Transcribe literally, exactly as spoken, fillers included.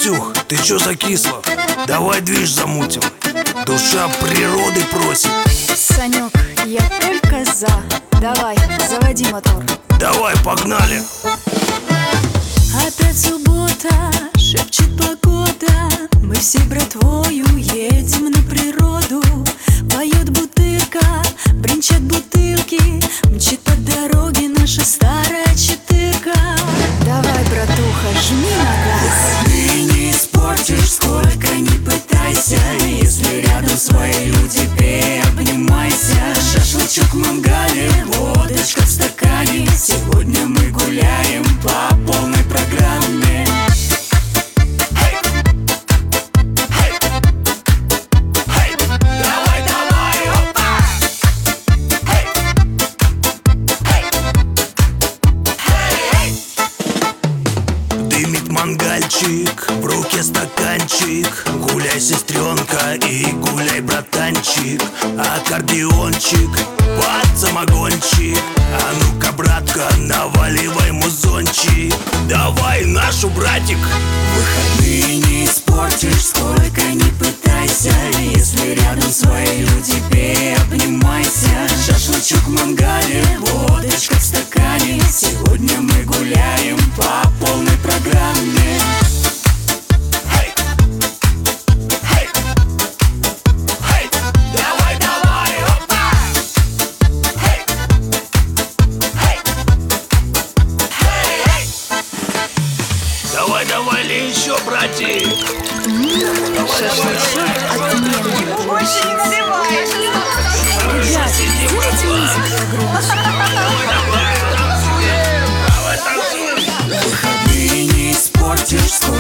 Катюх, ты чё закисла? Давай движ замутим. Душа природы просит. Санек, я только за. Давай, заводи мотор. Давай, погнали. Опять суббота, шепчет погода. Мы всей братвою едем на природу. Поет бутырка, бренчат бутылки. Мчит по дороге наша старая четырка. Давай, братуха, жми на газ. Ты не испортишь, сколько не пытайся. Если рядом свои люди, пей, обнимайся. Шашлычок в мангале, водочка в стакане. Сегодня мы гуляем по полной программе. Дымит мангальчик, в руке стаканчик. Гуляй, сестренка, и гуляй, братанчик. Аккордеончик, под самогончик. А ну-ка, братка, наваливай музончик. Давай нашу, братик. Выходные не испортишь, сколько не пытайся. Если рядом свои люди, пей, обнимайся. Шашлычок в мангале, водочка в стакане. Сегодня мы гуляем по полной программе. Давай, давай, ли еще, братик. Шашлычок отменный. Больше не наливаешь. Ребят, сделайте музыку погромче. Выходные не испортишь, сколько